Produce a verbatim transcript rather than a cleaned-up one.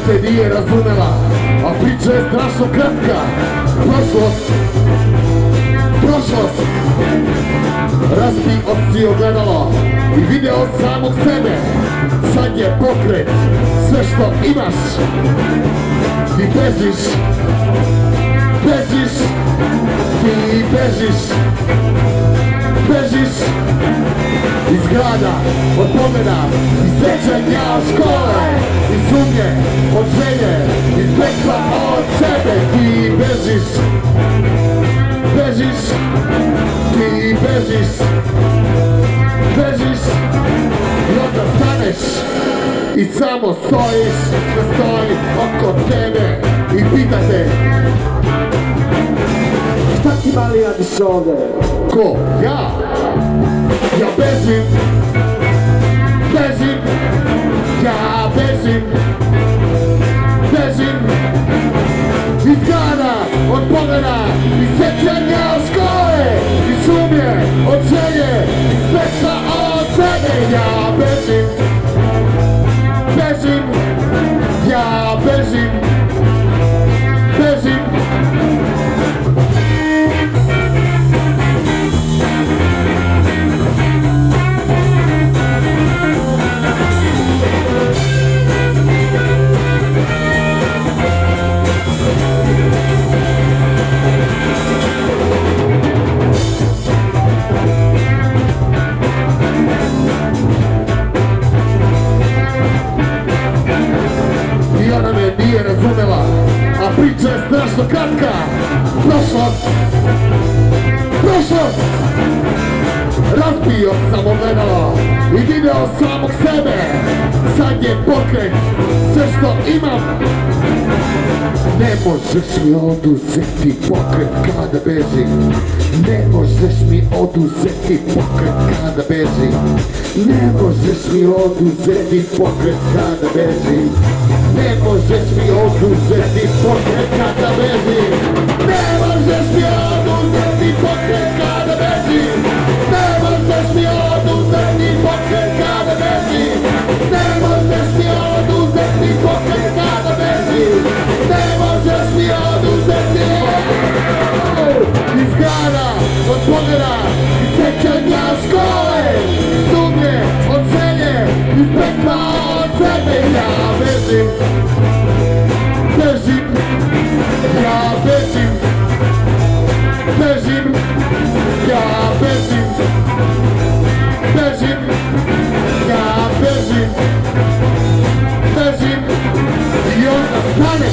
te nije razumela, a priča je strašno kratka. Prošlost, prošlost. Razbi oci ogledalo i video samog sebe. Sad je pokret, sve što imaš. Ti bežiš, bežiš, ti bežiš, bežiš iz grada, od pogleda, iz sećanja od škole, iz sumnje, od želje, iz bekla od sebe. Ti bežiš, bežiš, ti bežiš, bežiš i onda staneš i samo stojiš, sve stoji oko tebe i pita te: šta ti mali radiš ovde? Ko? Ja? Ja bežim, bežim, ja bežim, bežim iz grada, od pogleda, iz sećanja od škole, iz sumnje, od želje, iz bekla od sebe. Ja bežim, bežim, ja bežim, bežim. Ona me nije razumela, a priča je strašno kratka. Prošlost, prošlost. Razbio sam ogledalo i video samog sebe. Sad je pokret, sve što imam. Ne možeš mi oduzeti pokret kada bežim. Ne možeš mi oduzeti pokret kada bežim. Ne možeš mi oduzeti pokret kada bežim. Ne možeš mi oduzeti pokret kada bežim. Ne možeš mi oduzeti pokret kada bežim. Ne možeš mi oduzeti pokret kada bežim. Ne možeš mi oduzeti pokret kada bežim. Ne možeš mi oduzeti iz grada, od pogleda, iz sećanja škole, iz sumnje, od želje, iz bekla od sebe. Ja bežim, bežim, ja bežim, bežim, ja bežim, bežim, ja bežim, bežim i onda stane